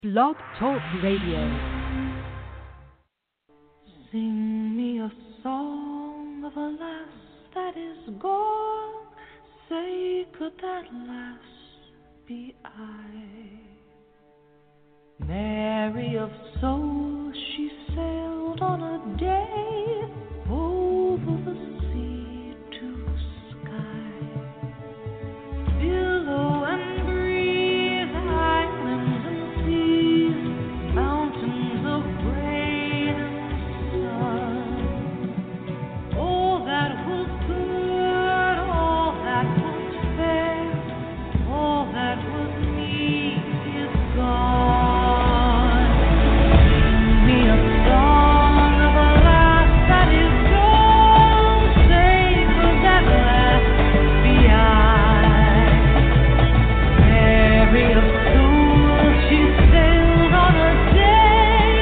Blog Talk Radio. Sing me a song of a lass that is gone. Say, could that lass be I? Mary of soul, she sailed on a day over the sea to sky. Billow and breeze, islands and seas, mountains of rain and sun. All that was good, all that was fair, all that was neat is gone. Sing me a song of a lass that is gone. Say, could that lass be I? Mary of soul, she sailed on a day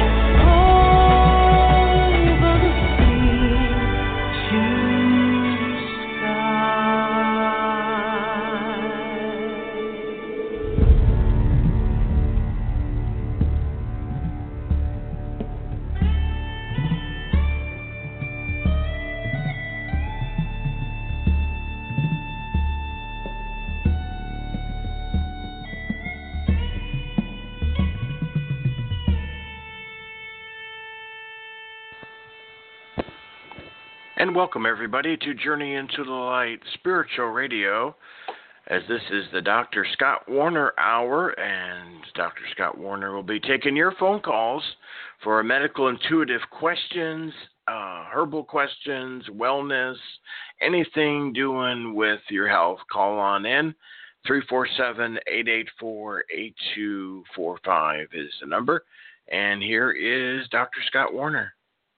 over the sea to And welcome, everybody, to Journey into the Light Spiritual Radio, as this is the Dr. Scott Warner Hour, and Dr. Scott Warner will be taking your phone calls for medical intuitive questions, herbal questions, wellness, anything doing with your health. Call on in. 347-884-8245 is the number. And here is Dr. Scott Warner.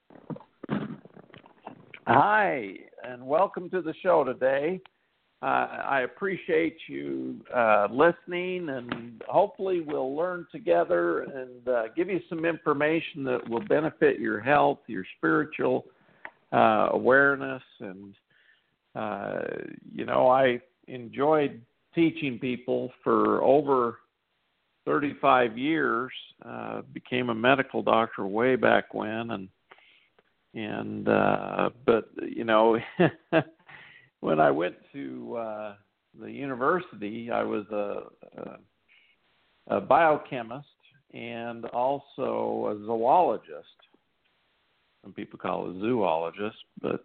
Hi, and welcome to the show today. I appreciate you listening, and hopefully we'll learn together and give you some information that will benefit your health, your spiritual awareness. And, I enjoyed teaching people for over 35 years, became a medical doctor way back when, but when I went to the university, I was a biochemist and also a zoologist. Some people call it a zoologist, but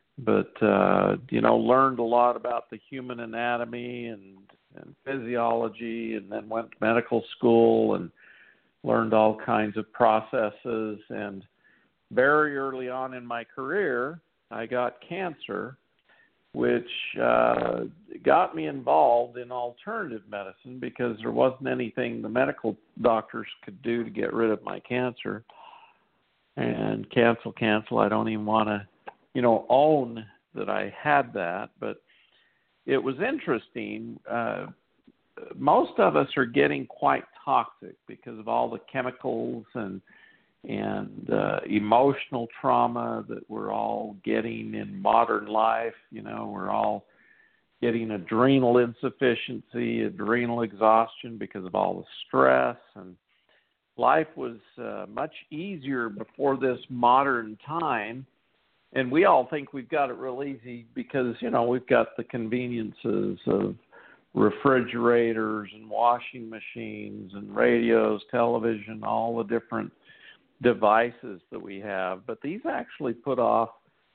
learned a lot about the human anatomy and physiology, and then went to medical school and learned all kinds of processes. And very early on in my career, I got cancer, which got me involved in alternative medicine because there wasn't anything the medical doctors could do to get rid of my cancer. And cancel, I don't even want to, own that I had that. But it was interesting. Most of us are getting quite toxic because of all the chemicals and emotional trauma that we're all getting in modern life. We're all getting adrenal insufficiency, adrenal exhaustion because of all the stress. And life was much easier before this modern time. And we all think we've got it real easy because, we've got the conveniences of refrigerators and washing machines and radios, television, all the different devices that we have. But these actually put off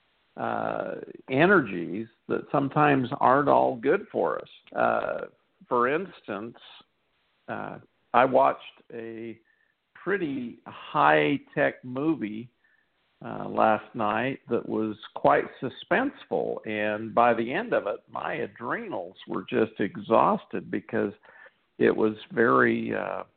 energies that sometimes aren't all good for us. For instance, I watched a pretty high-tech movie last night that was quite suspenseful, and by the end of it, my adrenals were just exhausted because it was very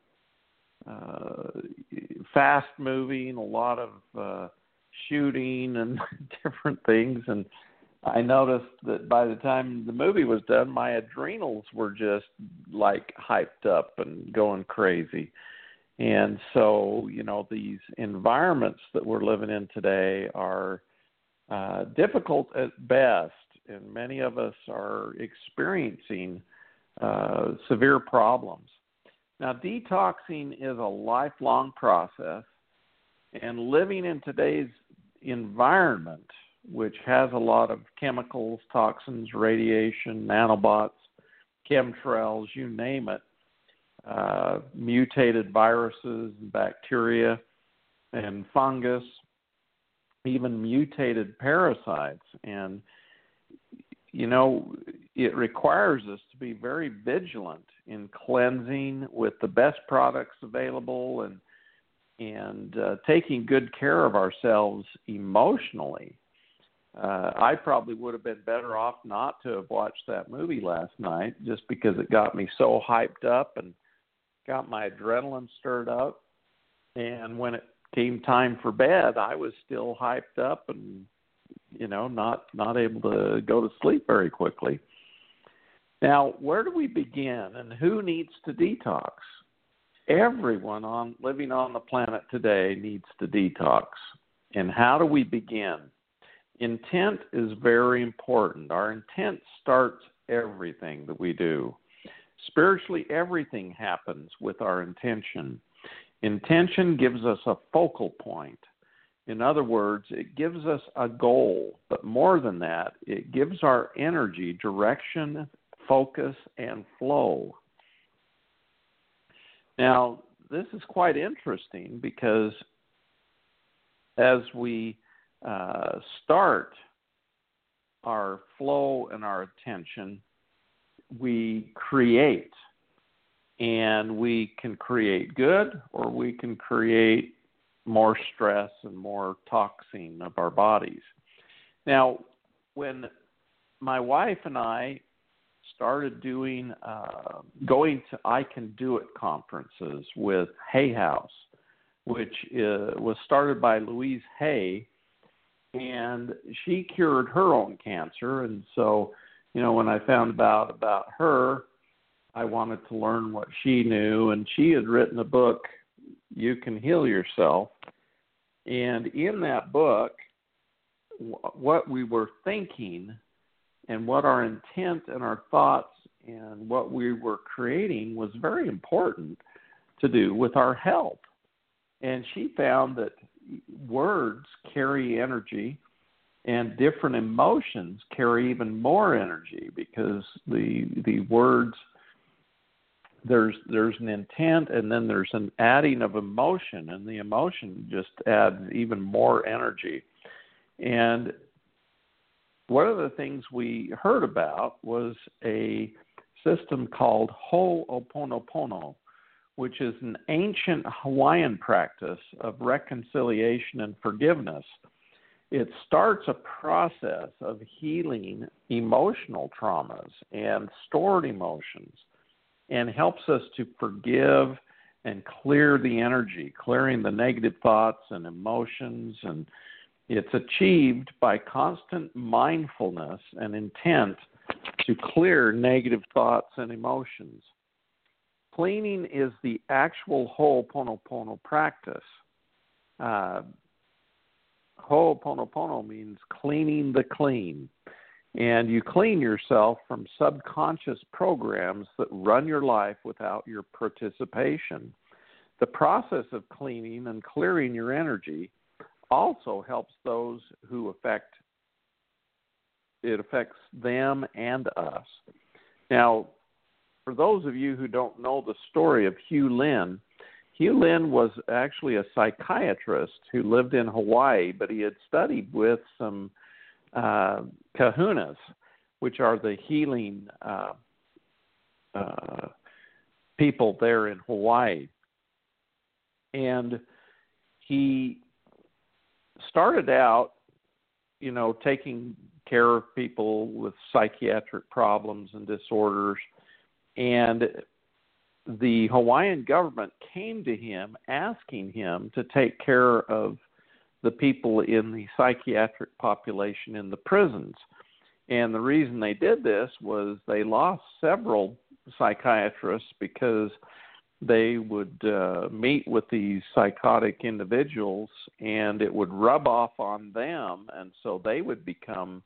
fast moving, a lot of shooting and different things. And I noticed that by the time the movie was done, my adrenals were just like hyped up and going crazy. And so, these environments that we're living in today are difficult at best, and many of us are experiencing severe problems. Now, detoxing is a lifelong process, and living in today's environment, which has a lot of chemicals, toxins, radiation, nanobots, chemtrails, you name it, mutated viruses, bacteria, and fungus, even mutated parasites. And, you know, it requires us to be very vigilant in cleansing with the best products available and taking good care of ourselves emotionally. I probably would have been better off not to have watched that movie last night, just because it got me so hyped up and got my adrenaline stirred up. And when it came time for bed, I was still hyped up and, you know, not able to go to sleep very quickly. Now, where do we begin, and who needs to detox? Everyone living on the planet today needs to detox. And how do we begin? Intent is very important. Our intent starts everything that we do. Spiritually, everything happens with our intention. Intention gives us a focal point. In other words, it gives us a goal, but more than that, it gives our energy direction, focus, and flow. Now, this is quite interesting because as we start our flow and our attention, we create. And we can create good, or we can create more stress and more toxin of our bodies. Now, when my wife and I started going to I Can Do It conferences with Hay House, which was started by Louise Hay, and she cured her own cancer. And so, you know, when I found out about her, I wanted to learn what she knew, and she had written a book, You Can Heal Yourself. And in that book, what we were thinking and what our intent and our thoughts and what we were creating was very important to do with our health. And she found that words carry energy, and different emotions carry even more energy, because the words, there's an intent, and then there's an adding of emotion, and the emotion just adds even more energy. And one of the things we heard about was a system called Ho'oponopono, which is an ancient Hawaiian practice of reconciliation and forgiveness. It starts a process of healing emotional traumas and stored emotions, and helps us to forgive and clear the energy, clearing the negative thoughts and emotions. And it's achieved by constant mindfulness and intent to clear negative thoughts and emotions. Cleaning is the actual Ho'oponopono practice. Ho'oponopono means cleaning the clean. And you clean yourself from subconscious programs that run your life without your participation. The process of cleaning and clearing your energy also helps those who affects them and us. Now, for those of you who don't know the story of Hugh Lin was actually a psychiatrist who lived in Hawaii, but he had studied with some kahunas, which are the healing people there in Hawaii. And he started out, you know, taking care of people with psychiatric problems and disorders. And the Hawaiian government came to him asking him to take care of the people in the psychiatric population in the prisons. And the reason they did this was they lost several psychiatrists because they would meet with these psychotic individuals, and it would rub off on them, and so they would become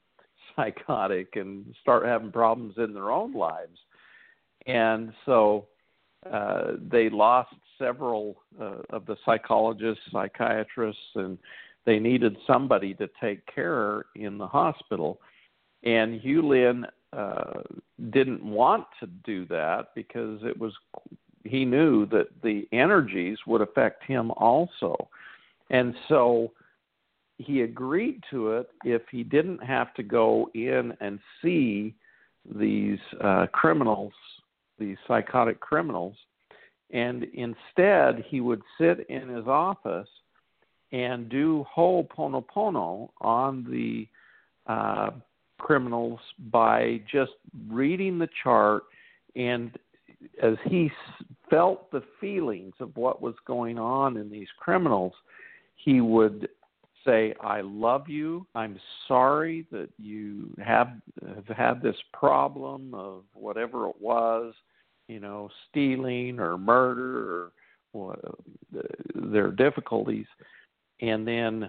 psychotic and start having problems in their own lives. And so they lost several of the psychologists, psychiatrists, and they needed somebody to take care in the hospital. And Hugh Lin didn't want to do that because he knew that the energies would affect him also. And so he agreed to it if he didn't have to go in and see these criminals, these psychotic criminals, and instead he would sit in his office and do Ho'oponopono on the criminals by just reading the chart, and as he felt the feelings of what was going on in these criminals, he would say, I love you. I'm sorry that you have had this problem of whatever it was, stealing or murder or their difficulties. And then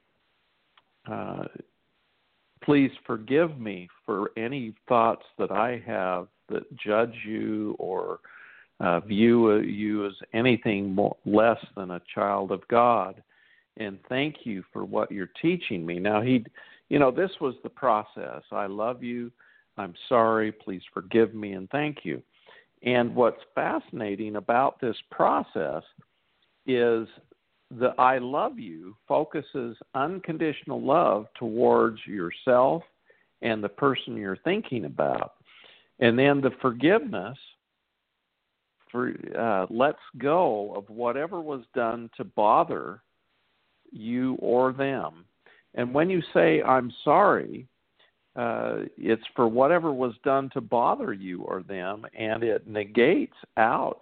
please forgive me for any thoughts that I have that judge you or view you as anything less than a child of God. And thank you for what you're teaching me. Now, this was the process. I love you. I'm sorry. Please forgive me and thank you. And what's fascinating about this process is the I love you focuses unconditional love towards yourself and the person you're thinking about. And then the forgiveness lets go of whatever was done to bother you or them. And when you say, I'm sorry, it's for whatever was done to bother you or them, and it negates out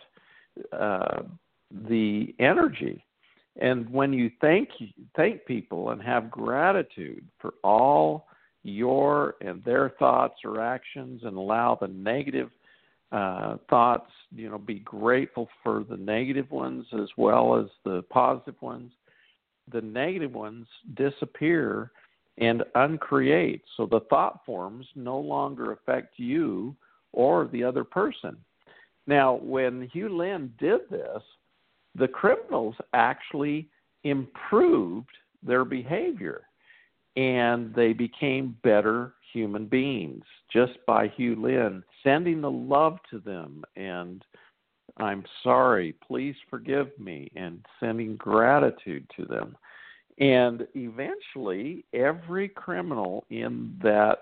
the energy. And when you thank people and have gratitude for all your and their thoughts or actions, and allow the negative thoughts, be grateful for the negative ones as well as the positive ones, the negative ones disappear and uncreate. So the thought forms no longer affect you or the other person. Now, when Hugh Lin did this, the criminals actually improved their behavior and they became better human beings just by Hugh Lin sending the love to them and I'm sorry, please forgive me, and sending gratitude to them. And eventually, every criminal in that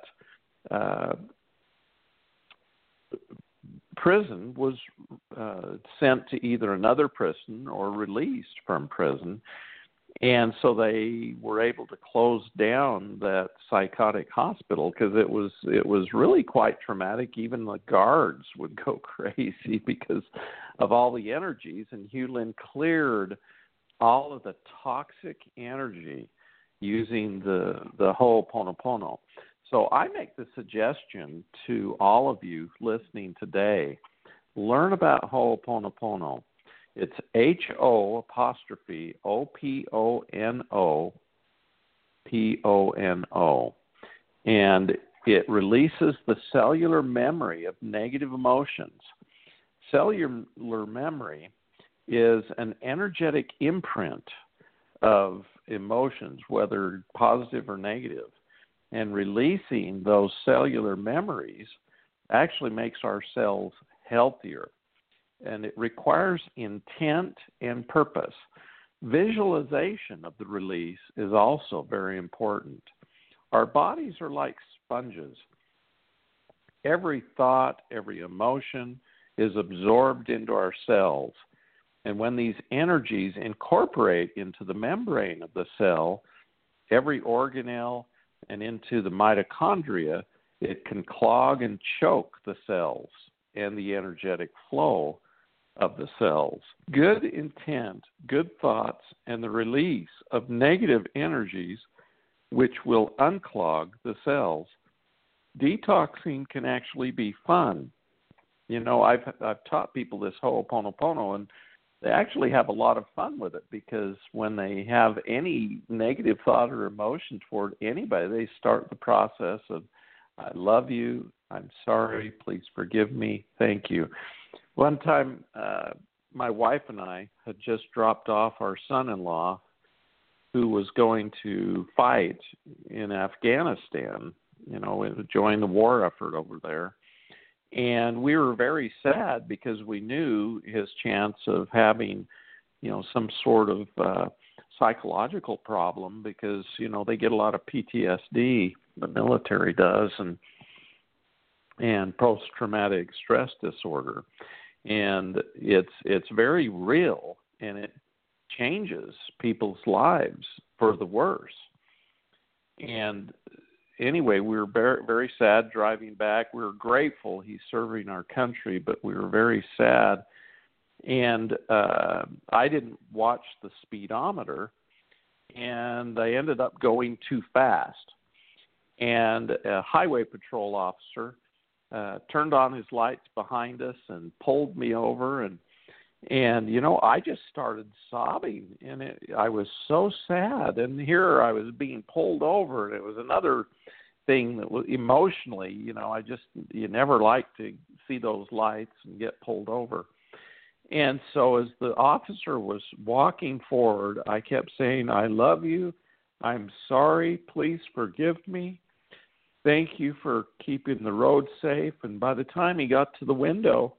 prison was sent to either another prison or released from prison. And so they were able to close down that psychotic hospital because it was really quite traumatic. Even the guards would go crazy because of all the energies. And Hugh Lin cleared all of the toxic energy using the Ho'oponopono. So I make the suggestion to all of you listening today, learn about Ho'oponopono. It's Ho'oponopono, and it releases the cellular memory of negative emotions. Cellular memory is an energetic imprint of emotions, whether positive or negative, and releasing those cellular memories actually makes our cells healthier. And it requires intent and purpose. Visualization of the release is also very important. Our bodies are like sponges. Every thought, every emotion is absorbed into our cells. And when these energies incorporate into the membrane of the cell, every organelle, and into the mitochondria, it can clog and choke the cells and the energetic flow of the cells. Good intent, good thoughts, and the release of negative energies which will unclog the cells. Detoxing can actually be fun. I've taught people this Ho'oponopono, and they actually have a lot of fun with it because when they have any negative thought or emotion toward anybody, they start the process of, I love you, I'm sorry, please forgive me, thank you. One time, my wife and I had just dropped off our son-in-law who was going to fight in Afghanistan, join the war effort over there. And we were very sad because we knew his chance of having, some sort of psychological problem because, they get a lot of PTSD, the military does, and post-traumatic stress disorder. And it's very real, and it changes people's lives for the worse. And anyway, we were very, very sad driving back. We were grateful he's serving our country, but we were very sad. And I didn't watch the speedometer, and I ended up going too fast. And a highway patrol officer turned on his lights behind us and pulled me over. And I just started sobbing, and I was so sad. And here I was being pulled over, and it was another thing that was emotionally, you never like to see those lights and get pulled over. And so as the officer was walking forward, I kept saying, "I love you. I'm sorry. Please forgive me. Thank you for keeping the road safe." And by the time he got to the window,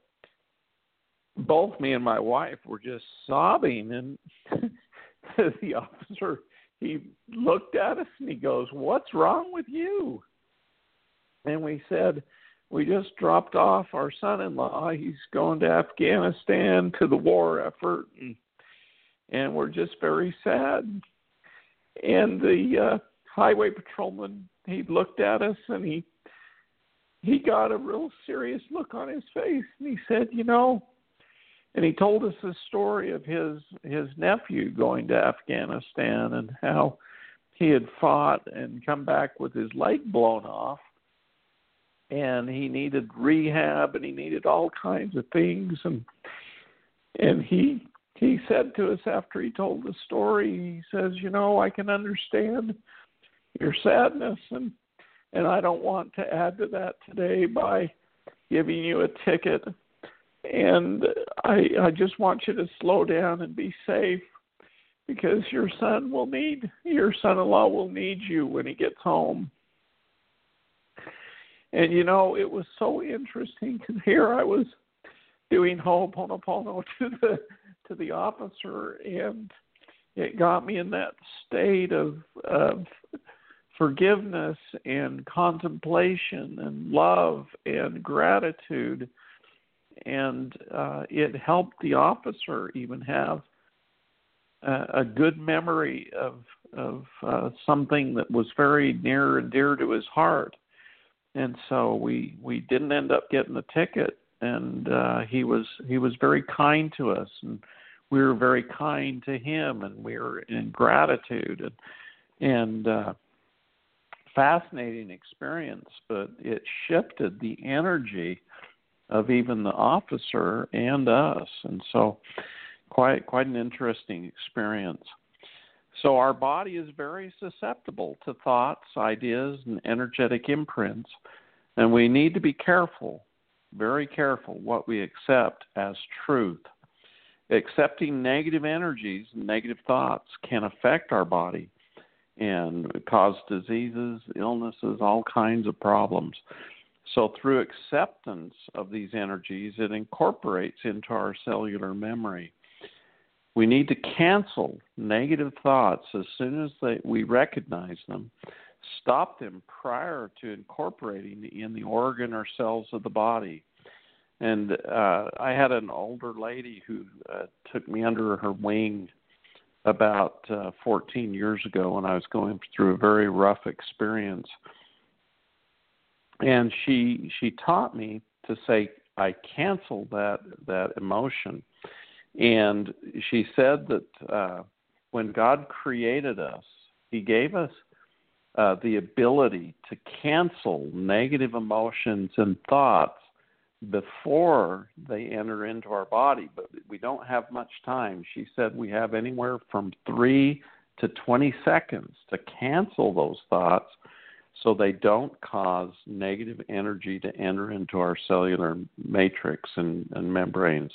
both me and my wife were just sobbing. And the officer, he looked at us and he goes, "What's wrong with you?" And we said, "We just dropped off our son-in-law. He's going to Afghanistan to the war effort, and we're just very sad." And the highway patrolman, he looked at us, and he got a real serious look on his face, and he said, and he told us the story of his nephew going to Afghanistan and how he had fought and come back with his leg blown off. And he needed rehab, and he needed all kinds of things. And he said to us after he told the story, he says, "I can understand your sadness, and I don't want to add to that today by giving you a ticket. And I just want you to slow down and be safe, because your son-in-law will need you when he gets home." And, it was so interesting because here I was doing Ho'oponopono to the officer, and it got me in that state of forgiveness and contemplation and love and gratitude. And it helped the officer even have a good memory of something that was very near and dear to his heart. And so we didn't end up getting the ticket, and he was very kind to us, and we were very kind to him, and we were in gratitude, and fascinating experience, but it shifted the energy of even the officer and us, and so quite an interesting experience. So our body is very susceptible to thoughts, ideas, and energetic imprints, and we need to be careful, very careful, what we accept as truth. Accepting negative energies and negative thoughts can affect our body and cause diseases, illnesses, all kinds of problems. So through acceptance of these energies, it incorporates into our cellular memory. We need to cancel negative thoughts as soon as we recognize them, stop them prior to incorporating in the organ or cells of the body. And I had an older lady who took me under her wing about 14 years ago when I was going through a very rough experience. And she taught me to say, I cancel that emotion. And she said that when God created us, He gave us the ability to cancel negative emotions and thoughts before they enter into our body, but we don't have much time. She said we have anywhere from 3 to 20 seconds to cancel those thoughts so they don't cause negative energy to enter into our cellular matrix and membranes.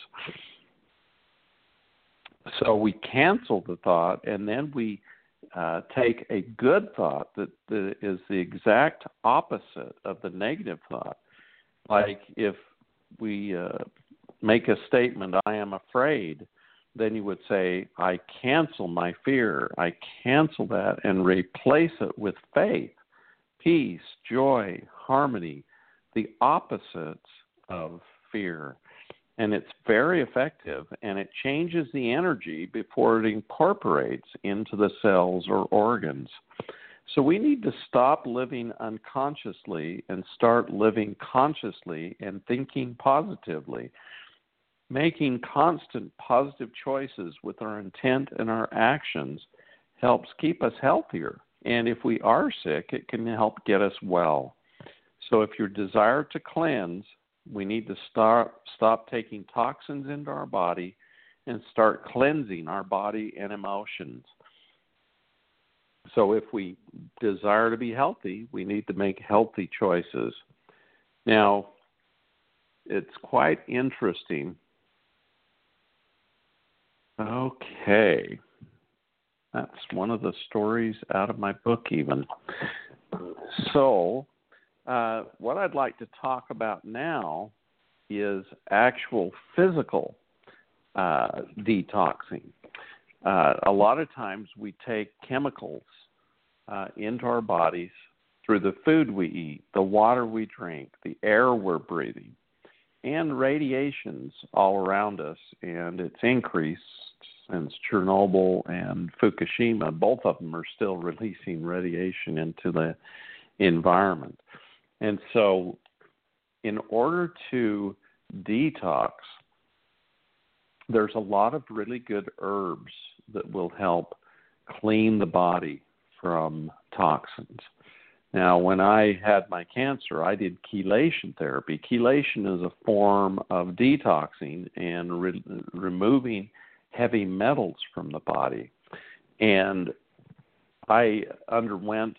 So we cancel the thought, and then we take a good thought that is the exact opposite of the negative thought. Like if we make a statement, I am afraid, then you would say, I cancel my fear. I cancel that and replace it with faith, peace, joy, harmony, the opposites of fear. And it's very effective, and it changes the energy before it incorporates into the cells or organs. So we need to stop living unconsciously and start living consciously and thinking positively. Making constant positive choices with our intent and our actions helps keep us healthier. And if we are sick, it can help get us well. So if your desire to cleanse, we need to stop taking toxins into our body and start cleansing our body and emotions. So if we desire to be healthy, we need to make healthy choices. Now, it's quite interesting. Okay. That's one of the stories out of my book even. So, what I'd like to talk about now is actual physical detoxing. A lot of times we take chemicals into our bodies through the food we eat, the water we drink, the air we're breathing, and radiations all around us, and it's increased since Chernobyl and Fukushima. Both of them are still releasing radiation into the environment. And so in order to detox, there's a lot of really good herbs that will help clean the body from toxins. Now, when I had my cancer, I did chelation therapy. Chelation is a form of detoxing and removing heavy metals from the body. And I underwent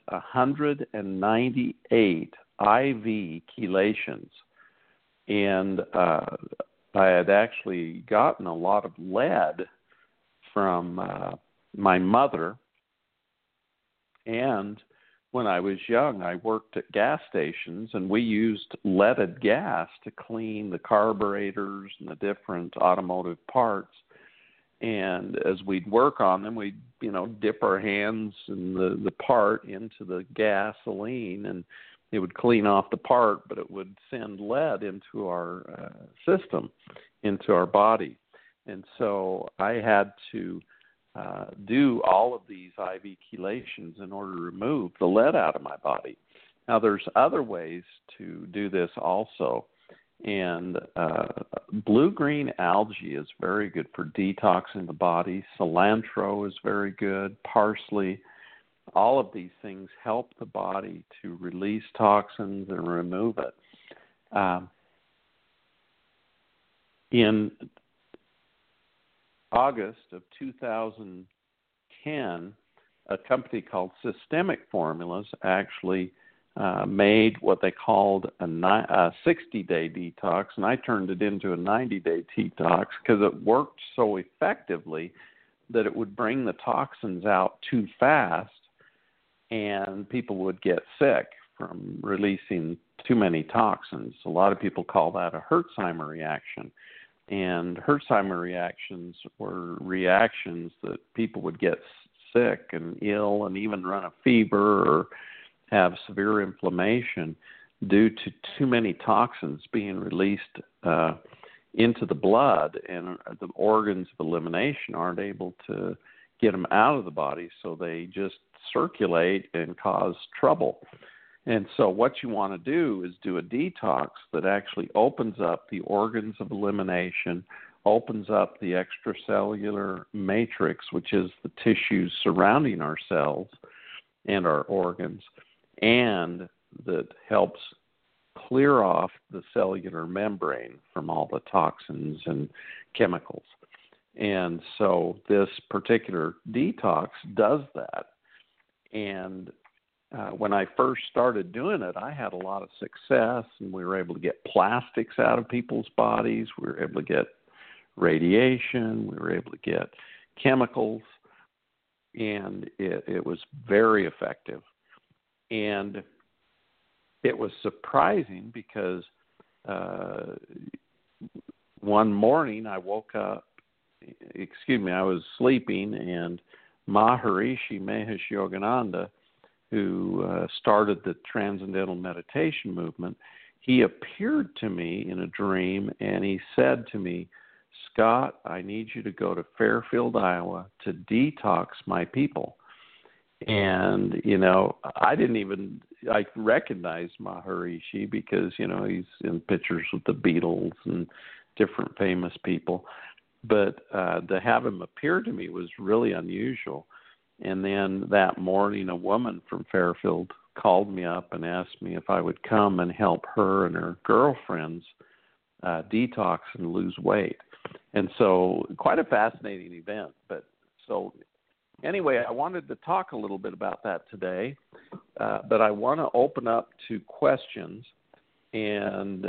198 IV chelations. And I had actually gotten a lot of lead from my mother. And when I was young, I worked at gas stations, and we used leaded gas to clean the carburetors and the different automotive parts. And as we'd work on them, we'd, dip our hands in the part into the gasoline, and it would clean off the part, but it would send lead into our system, into our body. And so I had to do all of these IV chelations in order to remove the lead out of my body. Now, there's other ways to do this also. And blue-green algae is very good for detoxing the body. Cilantro is very good. Parsley. All of these things help the body to release toxins and remove it. In August of 2010, a company called Systemic Formulas actually made what they called a 60-day detox, and I turned it into a 90-day detox because it worked so effectively that it would bring the toxins out too fast, and people would get sick from releasing too many toxins. A lot of people call that a Herxheimer reaction. And Herxheimer reactions were reactions that people would get sick and ill and even run a fever or have severe inflammation due to too many toxins being released into the blood, and the organs of elimination aren't able to get them out of the body, so they just circulate and cause trouble. And so what you want to do is do a detox that actually opens up the organs of elimination, opens up the extracellular matrix, which is the tissues surrounding our cells and our organs, and that helps clear off the cellular membrane from all the toxins and chemicals. And so this particular detox does that. And when I first started doing it, I had a lot of success, and we were able to get plastics out of people's bodies. We were able to get radiation. We were able to get chemicals, and it was very effective. And it was surprising because one morning I woke up, I was sleeping, and Maharishi Mahesh Yogananda, who started the Transcendental Meditation movement, he appeared to me in a dream, and he said to me, "Scott, I need you to go to Fairfield, Iowa to detox my people." And, I recognized Maharishi because, he's in pictures with the Beatles and different famous people. But to have him appear to me was really unusual. And then that morning, a woman from Fairfield called me up and asked me if I would come and help her and her girlfriends detox and lose weight. And so quite a fascinating event. Anyway, I wanted to talk a little bit about that today, but I want to open up to questions. And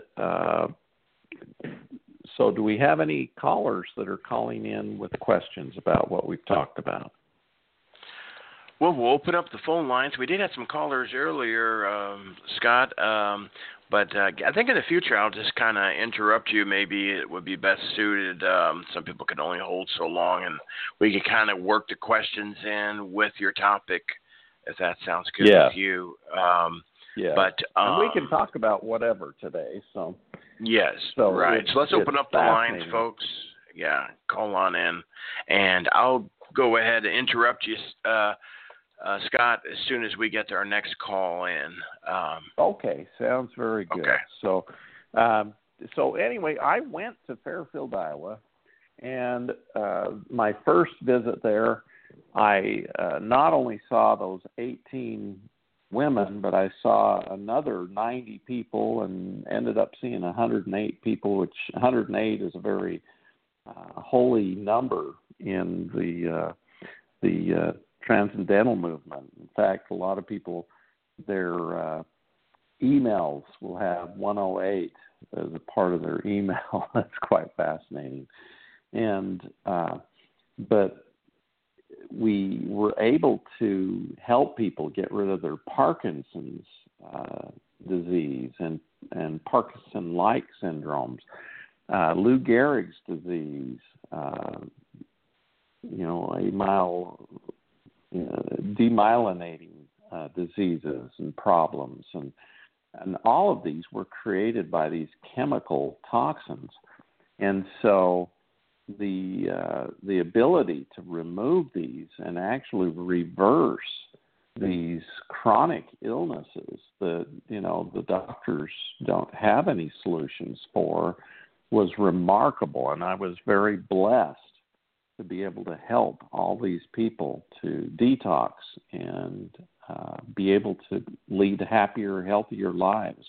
so do we have any callers that are calling in with questions about what we've talked about? Well, we'll open up the phone lines. We did have some callers earlier, Scott, but I think in the future I'll just kind of interrupt you. Maybe it would be best suited. Some people can only hold so long, and we can kind of work the questions in with your topic, if that sounds good with you. Yeah. But and we can talk about whatever today. So yes, right. So let's open up the lines, folks. Yeah, call on in, and I'll go ahead and interrupt you, Scott, as soon as we get to our next call in. Okay, sounds very good. Okay. So anyway, I went to Fairfield, Iowa, and my first visit there, I not only saw those 18 women, but I saw another 90 people and ended up seeing 108 people, which 108 is a very holy number in the Transcendental movement. In fact, a lot of people, their emails will have 108 as a part of their email. That's quite fascinating. And but we were able to help people get rid of their Parkinson's disease and Parkinson-like syndromes, Lou Gehrig's disease, demyelinating diseases and problems, and all of these were created by these chemical toxins. And so the ability to remove these and actually reverse these chronic illnesses that the doctors don't have any solutions for was remarkable. And I was very blessed to be able to help all these people to detox and be able to lead happier, healthier lives.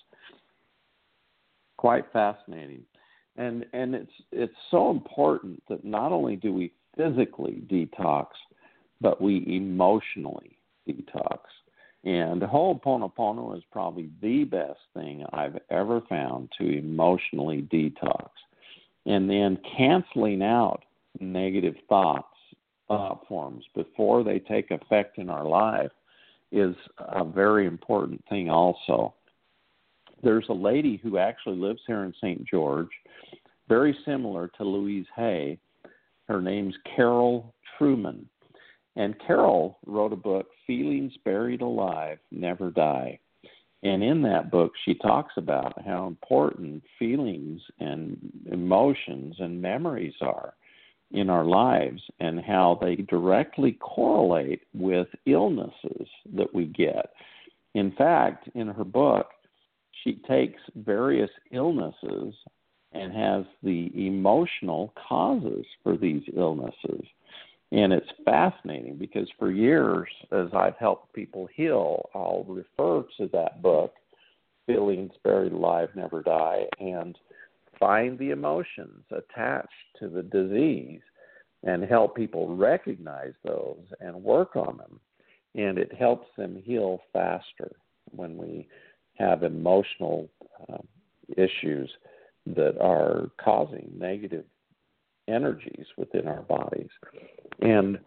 Quite fascinating. And it's so important that not only do we physically detox, but we emotionally detox. And Ho'oponopono is probably the best thing I've ever found to emotionally detox. And then canceling out negative thought forms before they take effect in our life is a very important thing also. There's a lady who actually lives here in St. George, very similar to Louise Hay. Her name's Carol Truman. And Carol wrote a book, Feelings Buried Alive Never Die. And in that book, she talks about how important feelings and emotions and memories are in our lives and how they directly correlate with illnesses that we get. In fact, in her book, she takes various illnesses and has the emotional causes for these illnesses. And it's fascinating because for years, as I've helped people heal, I'll refer to that book, Feelings Buried Alive Never Die, and find the emotions attached to the disease and help people recognize those and work on them. and it helps them heal faster when we have emotional issues that are causing negative energies within our bodies. And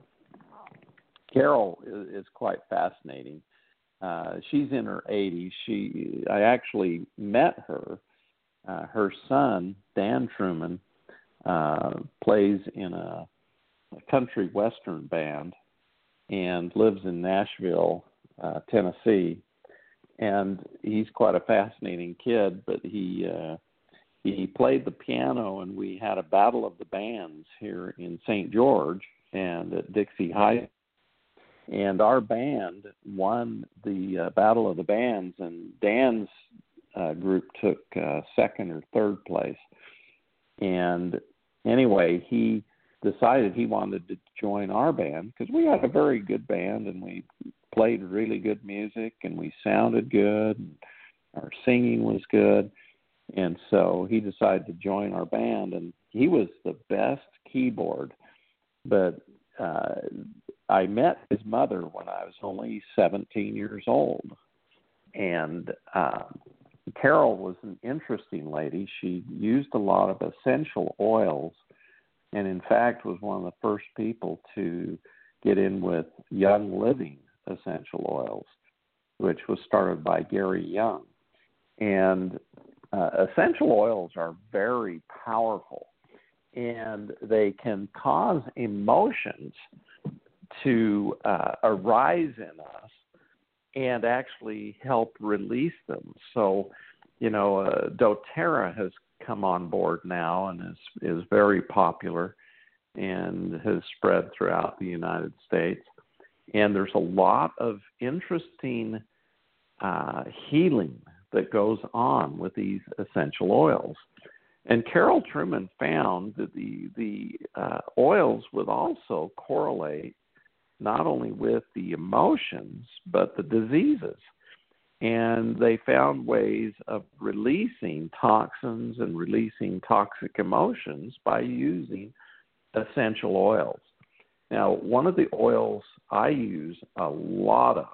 Carol is quite fascinating. She's in her 80s. I actually met her. Her son, Dan Truman, plays in a country western band and lives in Nashville, Tennessee. And he's quite a fascinating kid, but he played the piano, and we had a battle of the bands here in St. George and at Dixie High. And our band won the Battle of the Bands, and Dan's group took second or third place. And anyway, he decided he wanted to join our band because we had a very good band, and we played really good music, and we sounded good, and our singing was good. And so he decided to join our band, and he was the best keyboard. But I met his mother when I was only 17 years old. And Carol was an interesting lady. She used a lot of essential oils, and in fact was one of the first people to get in with Young Living essential oils, which was started by Gary Young. And essential oils are very powerful, and they can cause emotions to arise in us and actually help release them. So, doTERRA has come on board now and is very popular and has spread throughout the United States. And there's a lot of interesting healing that goes on with these essential oils. And Carol Truman found that the oils would also correlate not only with the emotions, but the diseases. And they found ways of releasing toxins and releasing toxic emotions by using essential oils. Now, one of the oils I use a lot of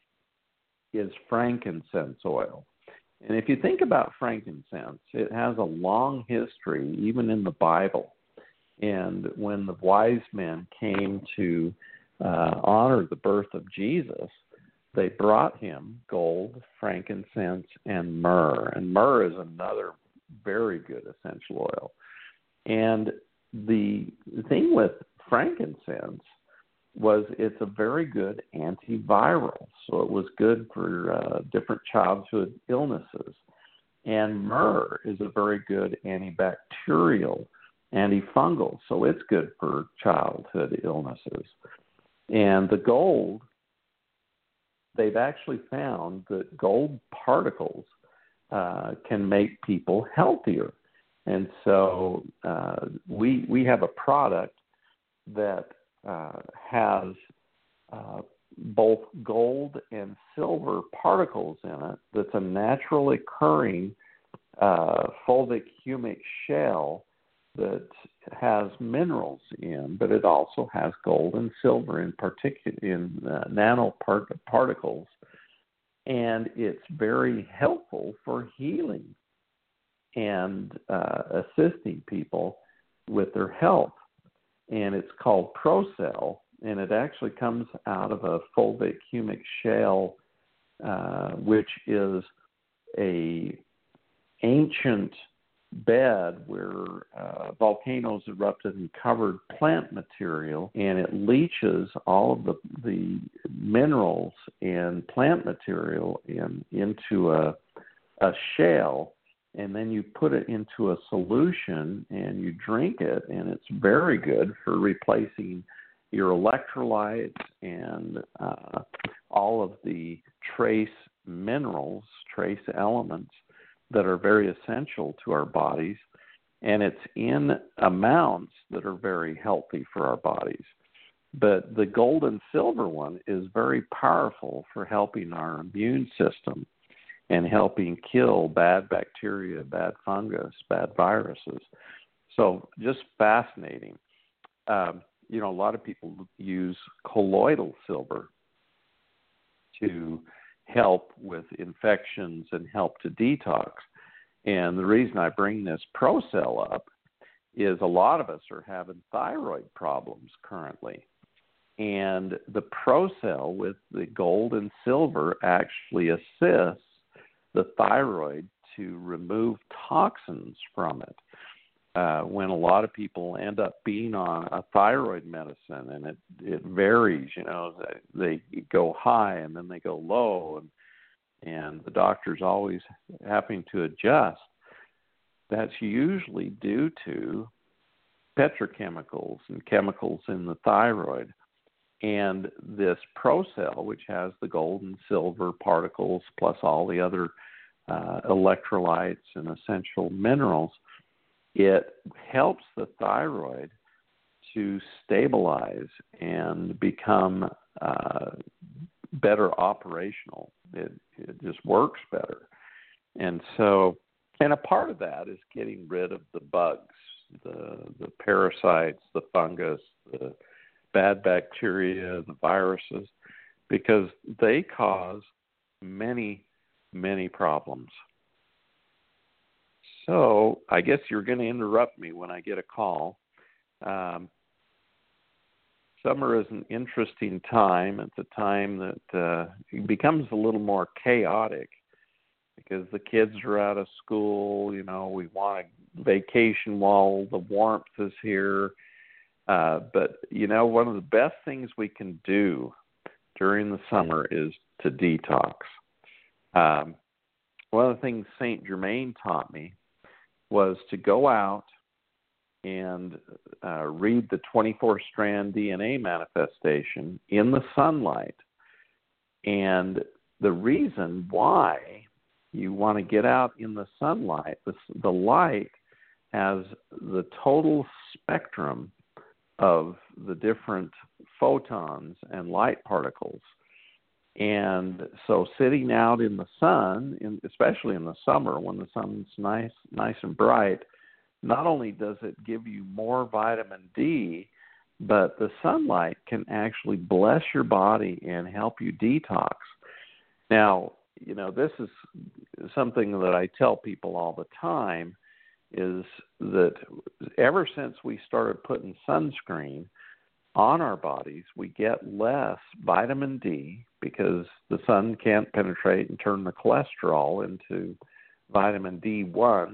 is frankincense oil. And if you think about frankincense, it has a long history, even in the Bible. And when the wise men came to honor the birth of Jesus, they brought him gold, frankincense, and myrrh. And myrrh is another very good essential oil. And the thing with frankincense was it's a very good antiviral. So it was good for different childhood illnesses. And myrrh is a very good antibacterial, antifungal. So it's good for childhood illnesses. And the gold, they've actually found that gold particles can make people healthier. And so we have a product that has both gold and silver particles in it that's a naturally occurring fulvic humic shell that has minerals in, but it also has gold and silver in particular in nanoparticles, and it's very helpful for healing and assisting people with their health. And it's called Procell, and it actually comes out of a fulvic humic shale, which is a ancient bed where volcanoes erupted and covered plant material, and it leaches all of the minerals and plant material into a shale, and then you put it into a solution and you drink it, and it's very good for replacing your electrolytes and all of the trace minerals, trace elements that are very essential to our bodies, and it's in amounts that are very healthy for our bodies. But the gold and silver one is very powerful for helping our immune system and helping kill bad bacteria, bad fungus, bad viruses. So just fascinating. A lot of people use colloidal silver, to help with infections and help to detox. And the reason I bring this ProCell up is a lot of us are having thyroid problems currently. And the ProCell with the gold and silver actually assists the thyroid to remove toxins from it. When a lot of people end up being on a thyroid medicine, and it varies, they go high and then they go low, and the doctor's always having to adjust. That's usually due to petrochemicals and chemicals in the thyroid. And this ProCell, which has the gold and silver particles plus all the other electrolytes and essential minerals, it helps the thyroid to stabilize and become better operational. It just works better. And a part of that is getting rid of the bugs, the parasites, the fungus, the bad bacteria, the viruses, because they cause many, many problems. So I guess you're going to interrupt me when I get a call. Summer is an interesting time. It's a time that it becomes a little more chaotic because the kids are out of school. We want a vacation while the warmth is here. But, one of the best things we can do during the summer is to detox. One of the things St. Germain taught me was to go out and read the 24-strand DNA manifestation in the sunlight. And the reason why you want to get out in the sunlight, the light has the total spectrum of the different photons and light particles. And so sitting out in the sun, especially in the summer when the sun's nice and bright, not only does it give you more vitamin D, but the sunlight can actually bless your body and help you detox. Now, this is something that I tell people all the time, is that ever since we started putting sunscreen on our bodies, we get less vitamin D because the sun can't penetrate and turn the cholesterol into vitamin D1.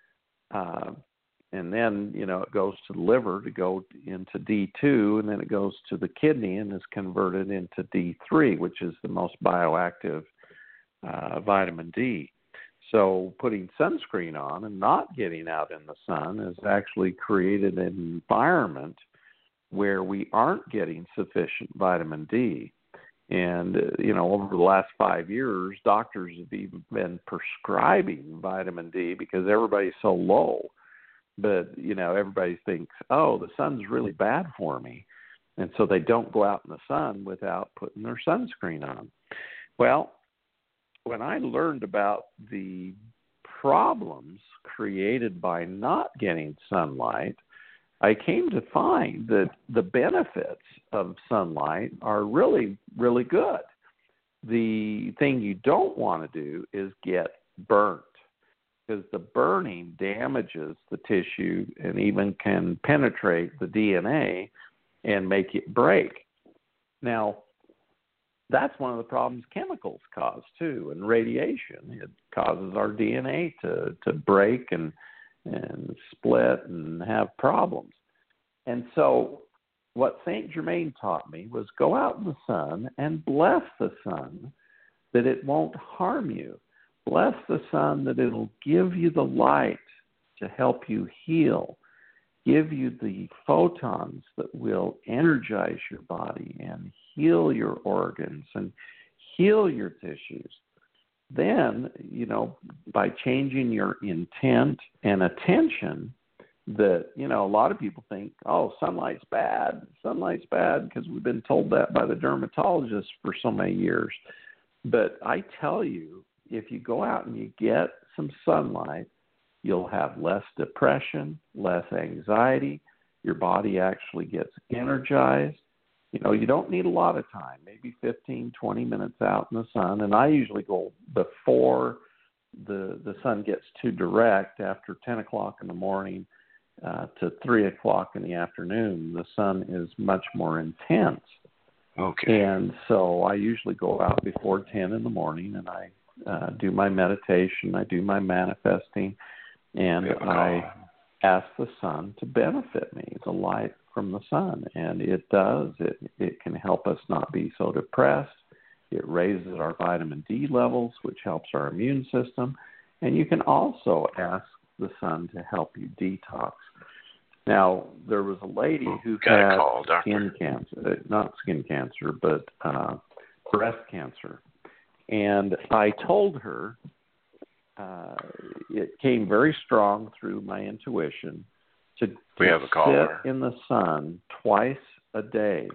And then, it goes to the liver to go into D2, and then it goes to the kidney and is converted into D3, which is the most bioactive vitamin D. So putting sunscreen on and not getting out in the sun has actually created an environment where we aren't getting sufficient vitamin D. And, over the last 5 years, doctors have even been prescribing vitamin D because everybody's so low. But, everybody thinks, the sun's really bad for me. And so they don't go out in the sun without putting their sunscreen on. Well, when I learned about the problems created by not getting sunlight, I came to find that the benefits of sunlight are really, really good. The thing you don't want to do is get burnt, because the burning damages the tissue and even can penetrate the DNA and make it break. Now, that's one of the problems chemicals cause too, and radiation. It causes our DNA to break and split and have problems. And so what St. Germain taught me was go out in the sun and bless the sun that it won't harm you. Bless the sun that it'll give you the light to help you heal, give you the photons that will energize your body and heal your organs and heal your tissues. Then, by changing your intent and attention, that, a lot of people think, sunlight's bad. Sunlight's bad because we've been told that by the dermatologist for so many years. But I tell you, if you go out and you get some sunlight, you'll have less depression, less anxiety. Your body actually gets energized. You don't need a lot of time, maybe 15, 20 minutes out in the sun. And I usually go before the sun gets too direct, after 10 o'clock in the morning to 3 o'clock in the afternoon. The sun is much more intense. Okay. And so I usually go out before 10 in the morning, and I do my meditation, I do my manifesting, and I ask the sun to benefit me, the light from the sun. And it does. It can help us not be so depressed. It raises our vitamin D levels, which helps our immune system. And you can also ask the sun to help you detox. Now, there was a lady who had skin cancer, not skin cancer, but breast cancer. And I told her, it came very strong through my intuition, to sit in the sun twice a day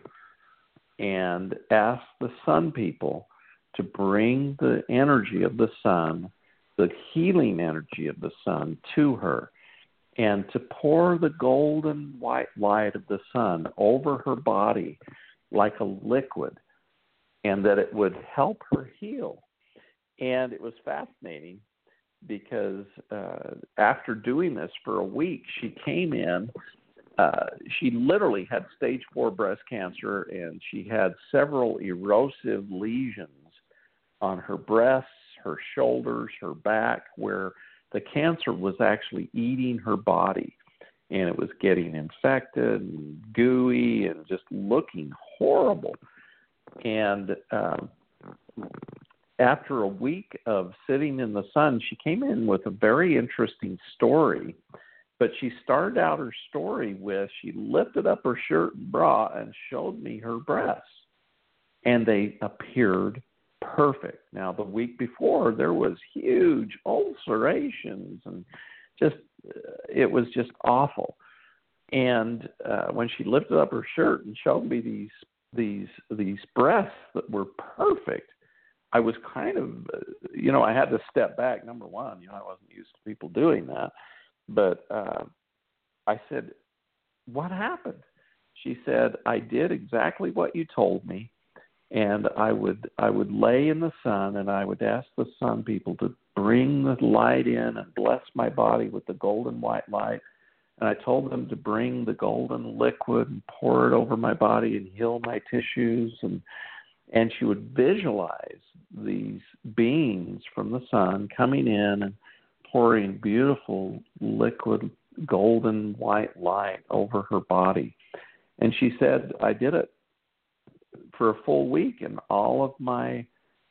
and ask the sun people to bring the energy of the sun, the healing energy of the sun, to her, and to pour the golden white light of the sun over her body like a liquid, and that it would help her heal. And it was fascinating because after doing this for a week, she came in. She literally had stage 4 breast cancer, and she had several erosive lesions on her breasts, her shoulders, her back, where the cancer was actually eating her body, and it was getting infected and gooey and just looking horrible. And after a week of sitting in the sun, she came in with a very interesting story. But she started out her story with, she lifted up her shirt and bra and showed me her breasts, and they appeared perfect. Now, the week before, there was huge ulcerations, and it was just awful. And when she lifted up her shirt and showed me these breasts that were perfect, I was kind of, I had to step back. Number one, I wasn't used to people doing that. But I said, what happened? She said, I did exactly what you told me, and I would lay in the sun, and I would ask the sun people to bring the light in and bless my body with the golden white light. And I told them to bring the golden liquid and pour it over my body and heal my tissues. And she would visualize these beings from the sun coming in and pouring beautiful liquid golden white light over her body. And she said, I did it for a full week, and all of my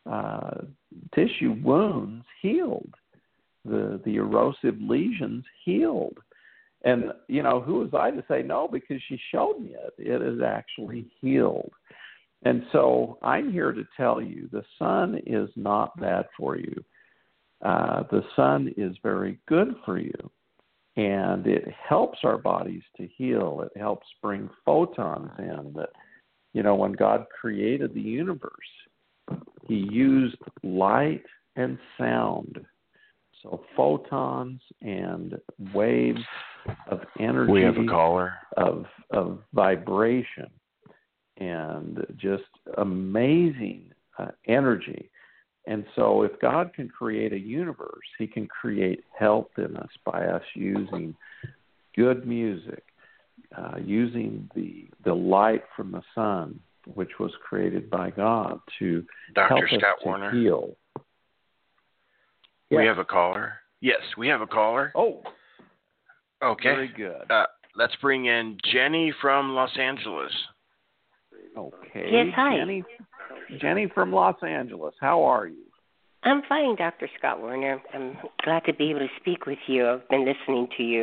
tissue wounds healed. The erosive lesions healed. And, who was I to say no, because she showed me it. It is actually healed. And so I'm here to tell you the sun is not bad for you. The sun is very good for you, and it helps our bodies to heal. It helps bring photons in. That, when God created the universe, He used light and sound. So photons and waves of energy. We have a caller. Of vibration, and just amazing energy. And so if God can create a universe, He can create health in us by us using good music, using the light from the sun, which was created by God to help us to heal. We have a caller. Yes, we have a caller. Oh, okay. Very good. Let's bring in Jenny from Los Angeles. Okay. Yes, hi. Jenny from Los Angeles. How are you? I'm fine, Dr. Scott Warner. I'm glad to be able to speak with you. I've been listening to you.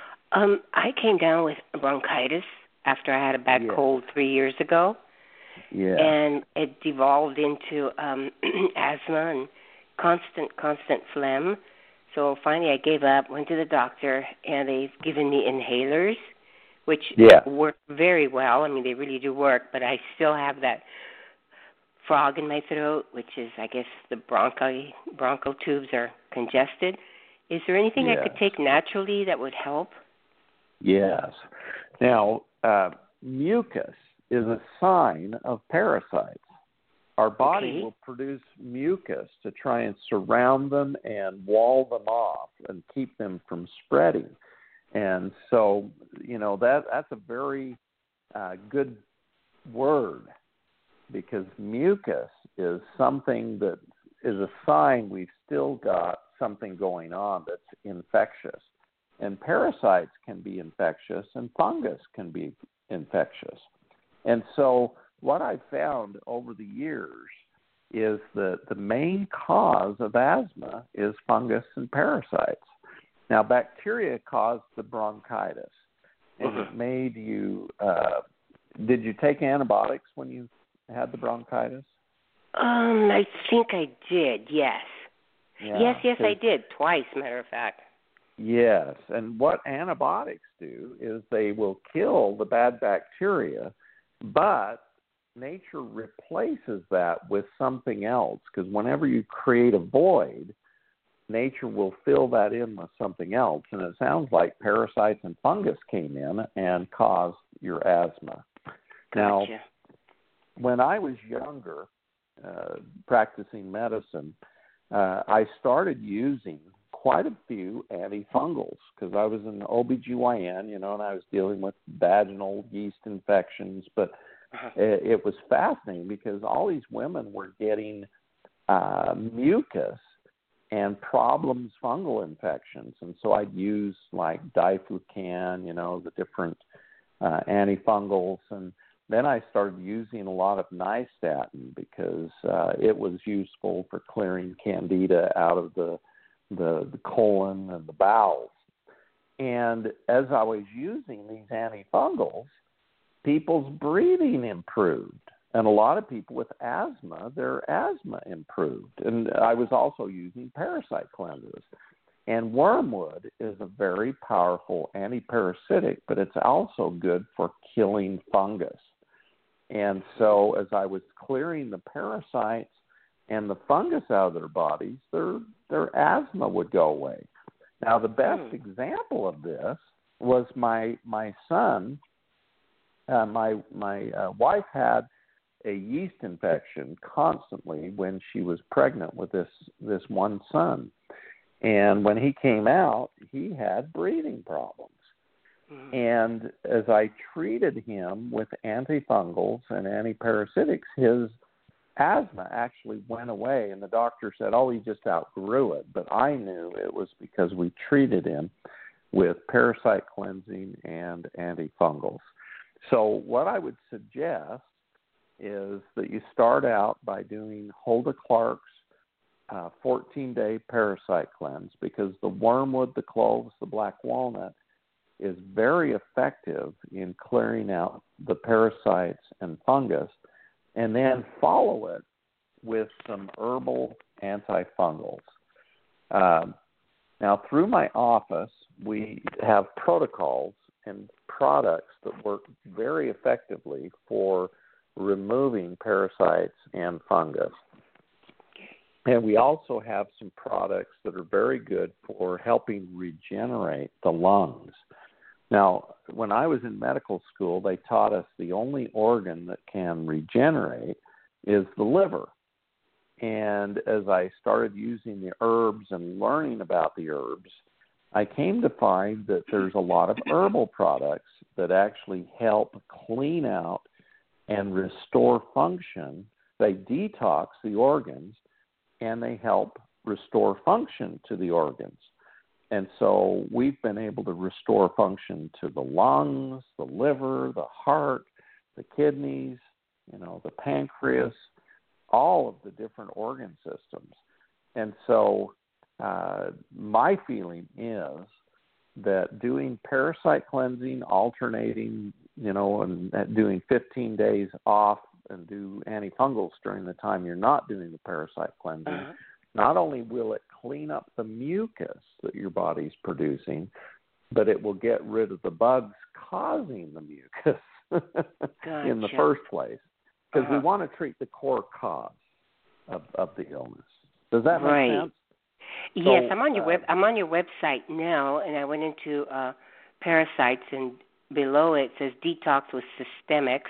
I came down with bronchitis after I had a bad cold 3 years ago. Yeah. And it devolved into asthma and constant phlegm. So finally I gave up, went to the doctor, and they've given me inhalers, which work very well. I mean, they really do work, but I still have that frog in my throat, which is, I guess, the bronchial tubes are congested. Is there anything I could take naturally that would help? Yes. Now, mucus is a sign of parasites. Our body Okay. will produce mucus to try and surround them and wall them off and keep them from spreading. And so, that's a very good word, because mucus is something that is a sign we've still got something going on that's infectious. And parasites can be infectious, and fungus can be infectious. And so what I've found over the years is that the main cause of asthma is fungus and parasites. Now, bacteria caused the bronchitis, and it made you did you take antibiotics when you had the bronchitis? I think I did, yes. Yeah, Yes, I did, twice, matter of fact. Yes, and what antibiotics do is they will kill the bad bacteria, but nature replaces that with something else, because whenever you create a void, nature will fill that in with something else. And it sounds like parasites and fungus came in and caused your asthma. Now, Gotcha. when I was younger, practicing medicine, I started using quite a few antifungals because I was an OBGYN, and I was dealing with vaginal yeast infections. But it was fascinating because all these women were getting mucus and problems, fungal infections. And so I'd use like diflucan, the different antifungals. And then I started using a lot of nystatin because it was useful for clearing candida out of the colon and the bowels. And as I was using these antifungals, people's breathing improved. And a lot of people with asthma, their asthma improved. And I was also using parasite cleansers. And wormwood is a very powerful antiparasitic, but it's also good for killing fungus. And so as I was clearing the parasites and the fungus out of their bodies, their asthma would go away. Now, the best example of this was my son. My wife had a yeast infection constantly when she was pregnant with this one son. And when he came out, he had breathing problems. And as I treated him with antifungals and antiparasitics, his asthma actually went away. And the doctor said, he just outgrew it. But I knew it was because we treated him with parasite cleansing and antifungals. So what I would suggest is that you start out by doing Hulda Clark's 14-day parasite cleanse, because the wormwood, the cloves, the black walnut is very effective in clearing out the parasites and fungus, and then follow it with some herbal antifungals. Now, through my office, we have protocols and products that work very effectively for removing parasites and fungus. And we also have some products that are very good for helping regenerate the lungs. Now, when I was in medical school, they taught us the only organ that can regenerate is the liver. And as I started using the herbs and learning about the herbs, I came to find that there's a lot of herbal products that actually help clean out and restore function. They detox the organs, and they help restore function to the organs. And so we've been able to restore function to the lungs, the liver, the heart, the kidneys, the pancreas, all of the different organ systems. And so my feeling is that doing parasite cleansing, alternating, and doing 15 days off and do antifungals during the time you're not doing the parasite cleansing, not only will it clean up the mucus that your body's producing, but it will get rid of the bugs causing the mucus in the first place. Because we want to treat the core cause of the illness. Does that make sense? Yes, I'm on your website now, and I went into parasites, and below it says detox with systemics,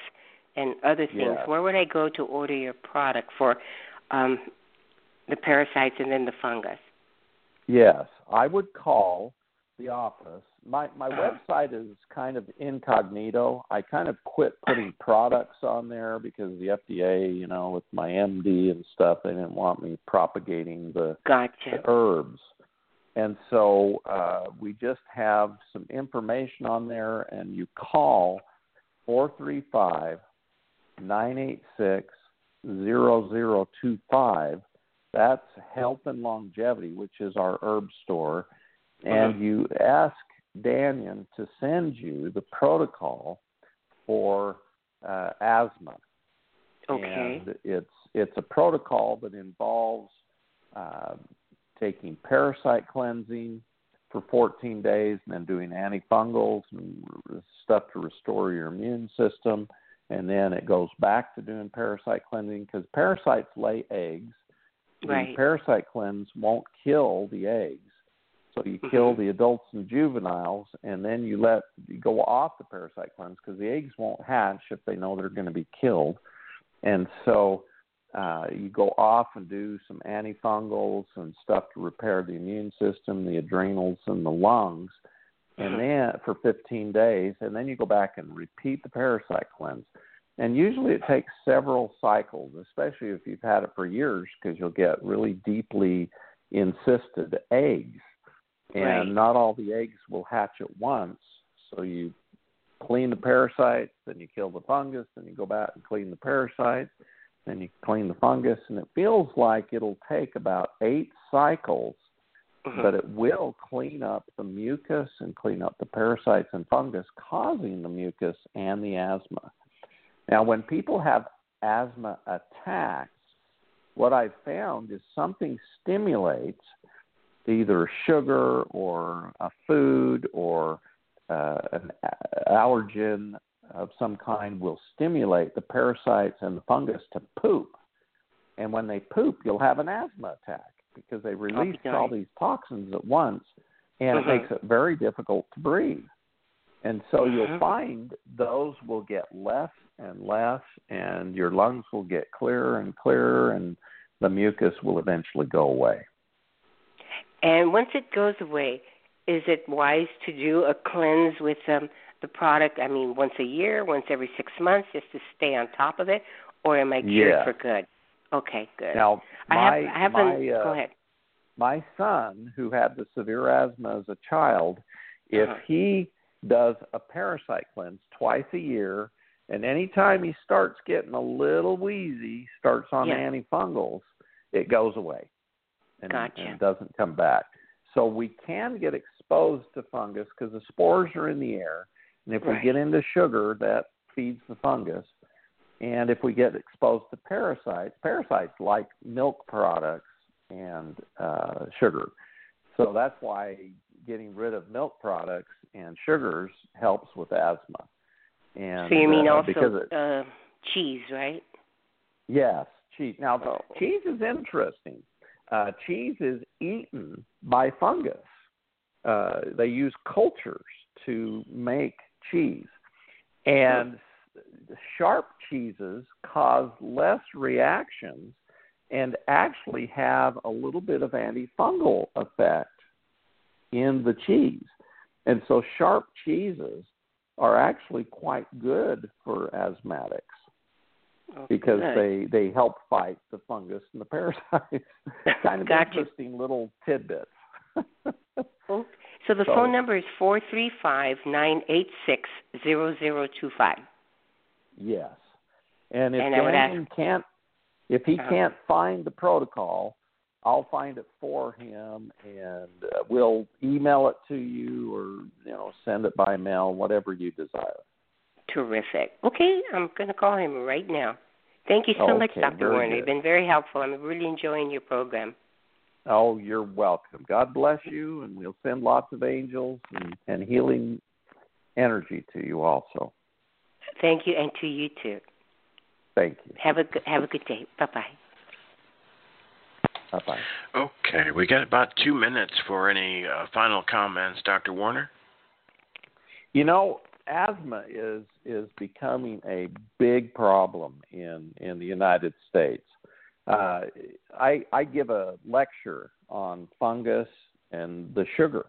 and other things, Yes. where would I go to order your product for the parasites and then the fungus? Yes, I would call the office. My website is kind of incognito. I kind of quit putting products on there because the FDA, with my MD and stuff, they didn't want me propagating the herbs. And so we just have some information on there, and you call 435-986-0025. That's Health and Longevity, which is our herb store. And you ask Danyan to send you the protocol for asthma. Okay. And it's a protocol that involves taking parasite cleansing for 14 days and then doing antifungals and stuff to restore your immune system. And then it goes back to doing parasite cleansing because parasites lay eggs. Right. The parasite cleanse won't kill the eggs. So you kill the adults and juveniles, and then you go off the parasite cleanse because the eggs won't hatch if they know they're going to be killed. And so you go off and do some antifungals and stuff to repair the immune system, the adrenals, and the lungs, and then for 15 days, and then you go back and repeat the parasite cleanse. And usually it takes several cycles, especially if you've had it for years, because you'll get really deeply encysted eggs. And not all the eggs will hatch at once. So you clean the parasites, then you kill the fungus, then you go back and clean the parasites, then you clean the fungus. And it feels like it'll take about 8 cycles, but it will clean up the mucus and clean up the parasites and fungus causing the mucus and the asthma. Now, when people have asthma attacks, what I've found is something stimulates either sugar or a food or an allergen of some kind will stimulate the parasites and the fungus to poop. And when they poop, you'll have an asthma attack because they release all these toxins at once, and it makes it very difficult to breathe. And so you'll find those will get less and less, and your lungs will get clearer and clearer, and the mucus will eventually go away. And once it goes away, is it wise to do a cleanse with the product, once a year, once every 6 months, just to stay on top of it, or am I cured for good? Okay, good. Now, go ahead. My son, who had the severe asthma as a child, if he does a parasite cleanse twice a year, and anytime he starts getting a little wheezy, starts on antifungals, it goes away. And doesn't come back. So we can get exposed to fungus because the spores are in the air. And if we get into sugar, that feeds the fungus. And if we get exposed to parasites like milk products and sugar. So that's why getting rid of milk products and sugars helps with asthma. And, so you mean also cheese, right? Yes, cheese. Now, cheese is interesting. Cheese is eaten by fungus. They use cultures to make cheese. And sharp cheeses cause less reactions and actually have a little bit of antifungal effect in the cheese. And so sharp cheeses are actually quite good for asthmatics. Because they help fight the fungus and the parasites. Kind of interesting little tidbits. So the phone number is 435-986-0025. Yes. And if Danyan can't find the protocol, I'll find it for him, and we'll email it to you or send it by mail, whatever you desire. Terrific. Okay, I'm going to call him right now. Thank you so much, Dr. Warner. You've been very helpful. I'm really enjoying your program. Oh, you're welcome. God bless you, and we'll send lots of angels and healing energy to you also. Thank you, and to you too. Thank you. Have a good day. Bye-bye. Bye-bye. Okay, we got about 2 minutes for any final comments, Dr. Warner. asthma is becoming a big problem in the United States. I give a lecture on fungus and the sugar.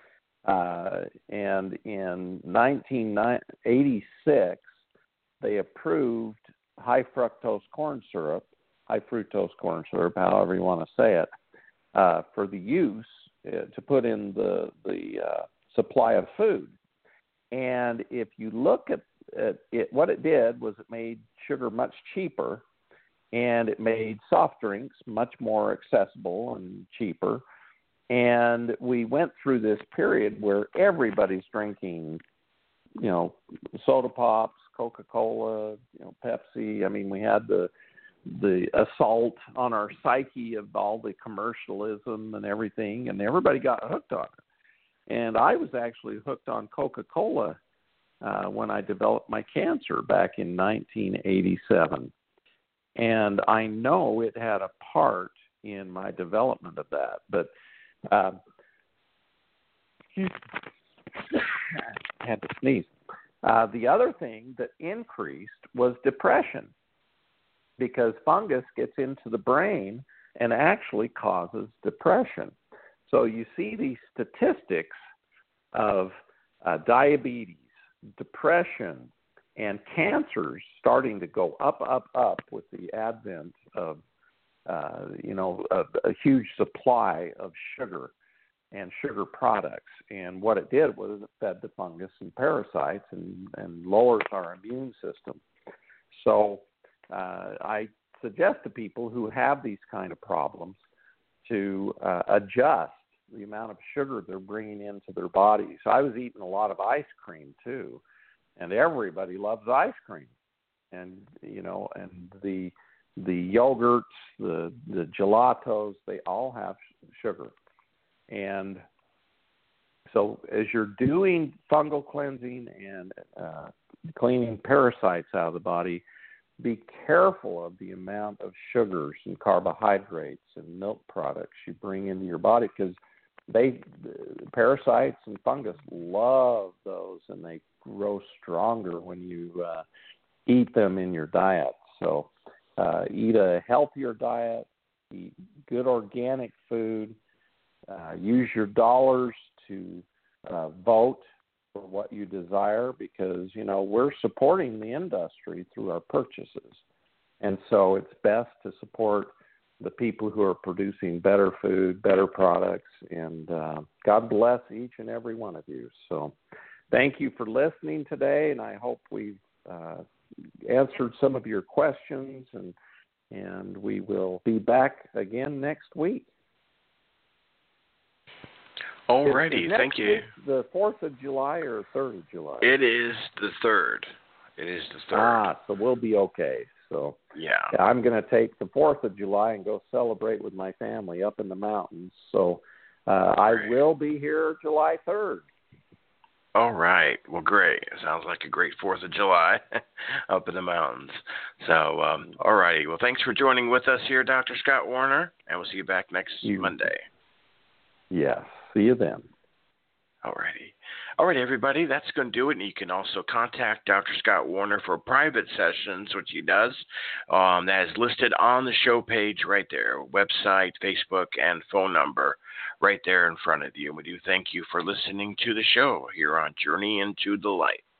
And in 1986, they approved high fructose corn syrup, however you want to say it, for the use to put in the supply of food. And if you look at it, what it did was it made sugar much cheaper, and it made soft drinks much more accessible and cheaper. And we went through this period where everybody's drinking, soda pops, Coca-Cola, Pepsi. I mean, we had the assault on our psyche of all the commercialism and everything, and everybody got hooked on it. And I was actually hooked on Coca-Cola when I developed my cancer back in 1987. And I know it had a part in my development of that. But I had to sneeze. The other thing that increased was depression, because fungus gets into the brain and actually causes depression. So you see these statistics of diabetes, depression, and cancers starting to go up with the advent of, a huge supply of sugar and sugar products. And what it did was it fed the fungus and parasites and lowers our immune system. So I suggest to people who have these kind of problems to adjust the amount of sugar they're bringing into their bodies. So I was eating a lot of ice cream too, and everybody loves ice cream. And and the yogurts, the gelatos, they all have sugar. And so as you're doing fungal cleansing and cleaning parasites out of the body, be careful of the amount of sugars and carbohydrates and milk products you bring into your body, because parasites and fungus love those, and they grow stronger when you eat them in your diet. So eat a healthier diet, eat good organic food, use your dollars to vote for what you desire, because, we're supporting the industry through our purchases. And so it's best to support the people who are producing better food, better products, and God bless each and every one of you. So thank you for listening today, and I hope we've answered some of your questions, and we will be back again next week. Alrighty, thank you. The 4th of July or 3rd of July? It is the 3rd. So we'll be okay. So yeah, I'm going to take the 4th of July and go celebrate with my family up in the mountains. So I will be here July 3rd. All right. Well, great. It sounds like a great 4th of July up in the mountains. So, all righty. Well, thanks for joining with us here, Dr. Scott Warner, and we'll see you back next Monday. Yes. See you then. All righty. All right, everybody, that's going to do it. And you can also contact Dr. Scott Warner for private sessions, which he does. That is listed on the show page right there, website, Facebook, and phone number right there in front of you. And we do thank you for listening to the show here on Journey into the Light.